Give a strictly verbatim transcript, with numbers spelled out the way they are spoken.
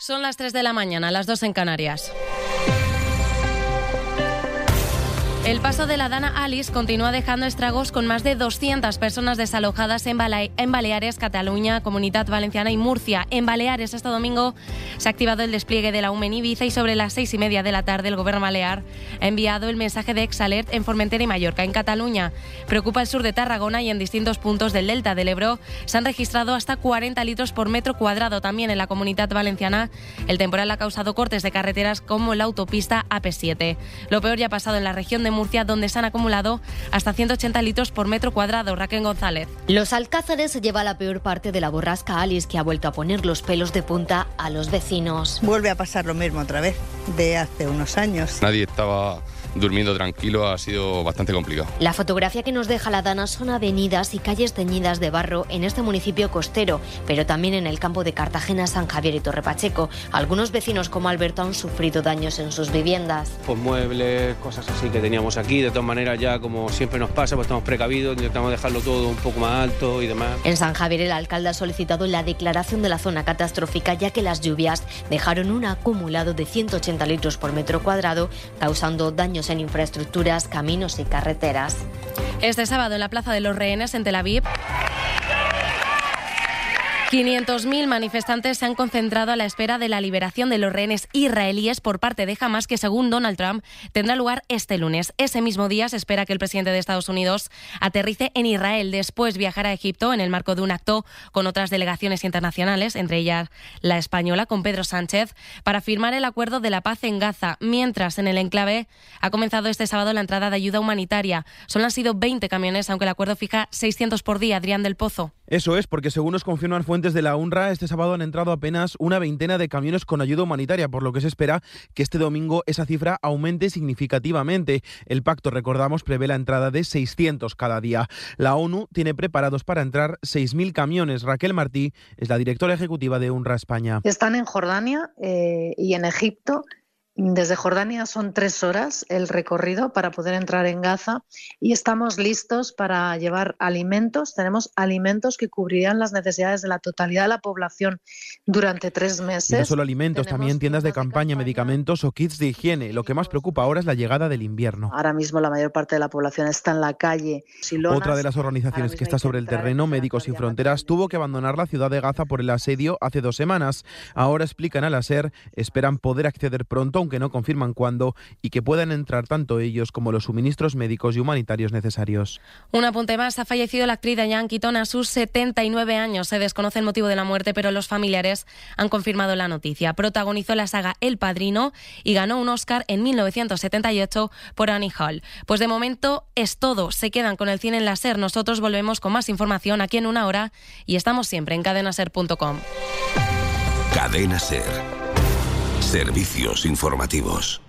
Son las tres de la mañana, las dos en Canarias. El paso de la Dana Alice continúa dejando estragos con más de doscientas personas desalojadas en, Bala- en Baleares, Cataluña, Comunitat Valenciana y Murcia. En Baleares este domingo se ha activado el despliegue de la U M E en Ibiza y sobre las seis y media de la tarde el Gobierno balear ha enviado el mensaje de Exalert en Formentera y Mallorca. En Cataluña preocupa el sur de Tarragona y en distintos puntos del delta del Ebro se han registrado hasta cuarenta litros por metro cuadrado. También en la Comunitat Valenciana el temporal ha causado cortes de carreteras como la autopista A P siete. Lo peor ya ha pasado en la región de Murcia, donde se han acumulado hasta ciento ochenta litros por metro cuadrado. Raquel González. Los Alcázares se lleva la peor parte de la borrasca Alice, que ha vuelto a poner los pelos de punta a los vecinos. Vuelve a pasar lo mismo otra vez, de hace unos años. Nadie estaba durmiendo tranquilo, ha sido bastante complicado. La fotografía que nos deja la Dana son avenidas y calles teñidas de barro en este municipio costero, pero también en el campo de Cartagena, San Javier y Torre Pacheco. Algunos vecinos como Alberto han sufrido daños en sus viviendas. Pues muebles, cosas así que teníamos aquí. De todas maneras, ya como siempre nos pasa, pues estamos precavidos, intentamos dejarlo todo un poco más alto y demás. En San Javier el alcalde ha solicitado la declaración de la zona catastrófica, ya que las lluvias dejaron un acumulado de ciento ochenta litros por metro cuadrado, causando daños en infraestructuras, caminos y carreteras. Este sábado en la Plaza de los Rehenes en Tel Aviv, quinientos mil manifestantes se han concentrado a la espera de la liberación de los rehenes israelíes por parte de Hamas, que según Donald Trump tendrá lugar este lunes. Ese mismo día se espera que el presidente de Estados Unidos aterrice en Israel. Después viajará a Egipto en el marco de un acto con otras delegaciones internacionales, entre ellas la española, con Pedro Sánchez, para firmar el acuerdo de la paz en Gaza. Mientras, en el enclave ha comenzado este sábado la entrada de ayuda humanitaria. Solo han sido veinte camiones, aunque el acuerdo fija seiscientos por día. Adrián del Pozo. Eso es, porque según nos confirman fuentes de la U N R W A, este sábado han entrado apenas una veintena de camiones con ayuda humanitaria, por lo que se espera que este domingo esa cifra aumente significativamente. El pacto, recordamos, prevé la entrada de seiscientos cada día. La ONU tiene preparados para entrar seis mil camiones. Raquel Martí es la directora ejecutiva de U N R W A España. Están en Jordania eh, y en Egipto. Desde Jordania son tres horas el recorrido para poder entrar en Gaza y estamos listos para llevar alimentos. Tenemos alimentos que cubrirían las necesidades de la totalidad de la población durante tres meses. Y no solo alimentos, Tenemos también tiendas de campaña, de campaña, medicamentos o kits de higiene. Lo que más preocupa ahora es la llegada del invierno. Ahora mismo la mayor parte de la población está en la calle. Silonas. Otra de las organizaciones que está sobre el terreno, Médicos Sin Fronteras, tuvo que abandonar la ciudad de Gaza por el asedio hace dos semanas. Ahora, explican al ASER, esperan poder acceder pronto, aunque no confirman cuándo, y que puedan entrar tanto ellos como los suministros médicos y humanitarios necesarios. Un apunte más: ha fallecido la actriz Diane Keaton a sus setenta y nueve años. Se desconoce el motivo de la muerte, pero los familiares han confirmado la noticia. Protagonizó la saga El Padrino y ganó un Oscar en mil novecientos setenta y ocho por Annie Hall. Pues de momento es todo. Se quedan con el cine en la SER. Nosotros volvemos con más información aquí en una hora y estamos siempre en cadena ser punto com. Cadena SER. Servicios informativos.